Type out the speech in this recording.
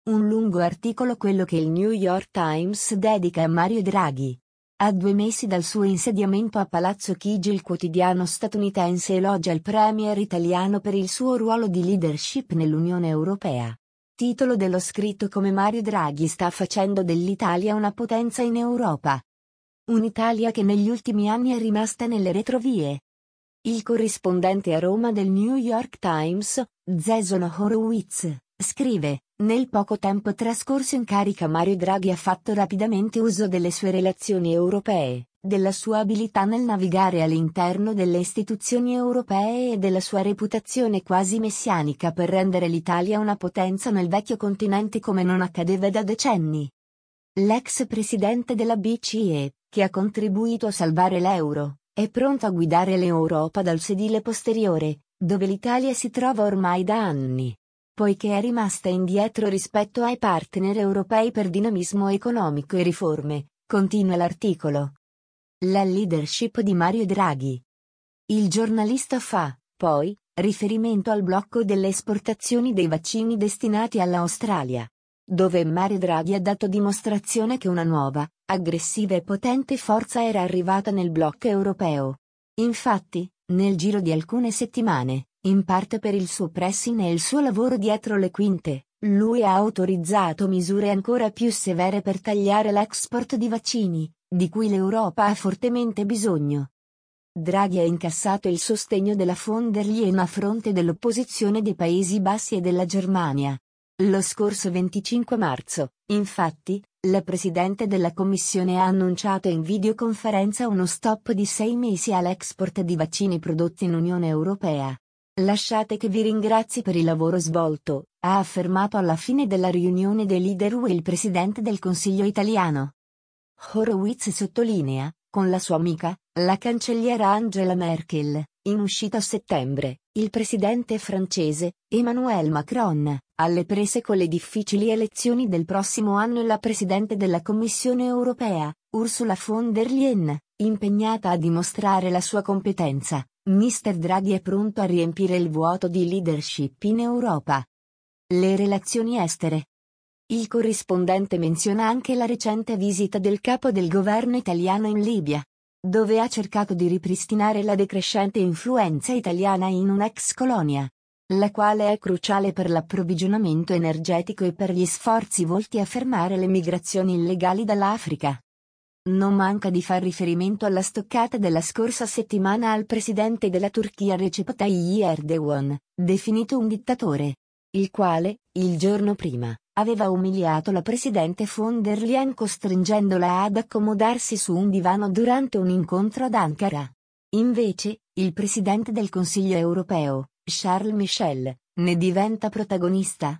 Un lungo articolo quello che il New York Times dedica a Mario Draghi. A 2 mesi dal suo insediamento a Palazzo Chigi il quotidiano statunitense elogia il premier italiano per il suo ruolo di leadership nell'Unione Europea. Titolo dello scritto: come Mario Draghi sta facendo dell'Italia una potenza in Europa. Un'Italia che negli ultimi anni è rimasta nelle retrovie. Il corrispondente a Roma del New York Times, Jason Horowitz, scrive: nel poco tempo trascorso in carica Mario Draghi ha fatto rapidamente uso delle sue relazioni europee, della sua abilità nel navigare all'interno delle istituzioni europee e della sua reputazione quasi messianica per rendere l'Italia una potenza nel vecchio continente come non accadeva da decenni. L'ex presidente della BCE, che ha contribuito a salvare l'euro, è pronto a guidare l'Europa dal sedile posteriore, dove l'Italia si trova ormai da anni, poiché è rimasta indietro rispetto ai partner europei per dinamismo economico e riforme, continua l'articolo. La leadership di Mario Draghi. Il giornalista fa, poi, riferimento al blocco delle esportazioni dei vaccini destinati all'Australia, dove Mario Draghi ha dato dimostrazione che una nuova, aggressiva e potente forza era arrivata nel blocco europeo. Infatti, nel giro di alcune settimane, in parte per il suo pressing e il suo lavoro dietro le quinte, lui ha autorizzato misure ancora più severe per tagliare l'export di vaccini, di cui l'Europa ha fortemente bisogno. Draghi ha incassato il sostegno della von der Leyen a fronte dell'opposizione dei Paesi Bassi e della Germania. Lo scorso 25 marzo, infatti, la Presidente della Commissione ha annunciato in videoconferenza uno stop di 6 mesi all'export di vaccini prodotti in Unione Europea. Lasciate che vi ringrazi per il lavoro svolto, ha affermato alla fine della riunione dei leader UE il Presidente del Consiglio italiano. Horowitz sottolinea, con la sua amica, la cancelliera Angela Merkel, in uscita a settembre, il presidente francese, Emmanuel Macron, alle prese con le difficili elezioni del prossimo anno e la Presidente della Commissione europea, Ursula von der Leyen, impegnata a dimostrare la sua competenza. Mr. Draghi è pronto a riempire il vuoto di leadership in Europa. Le relazioni estere. Il corrispondente menziona anche la recente visita del capo del governo italiano in Libia, dove ha cercato di ripristinare la decrescente influenza italiana in un'ex colonia, la quale è cruciale per l'approvvigionamento energetico e per gli sforzi volti a fermare le migrazioni illegali dall'Africa. Non manca di far riferimento alla stoccata della scorsa settimana al presidente della Turchia Recep Tayyip Erdogan, definito un dittatore, il quale, il giorno prima, aveva umiliato la presidente von der Leyen costringendola ad accomodarsi su un divano durante un incontro ad Ankara. Invece, il presidente del Consiglio europeo, Charles Michel, ne diventa protagonista,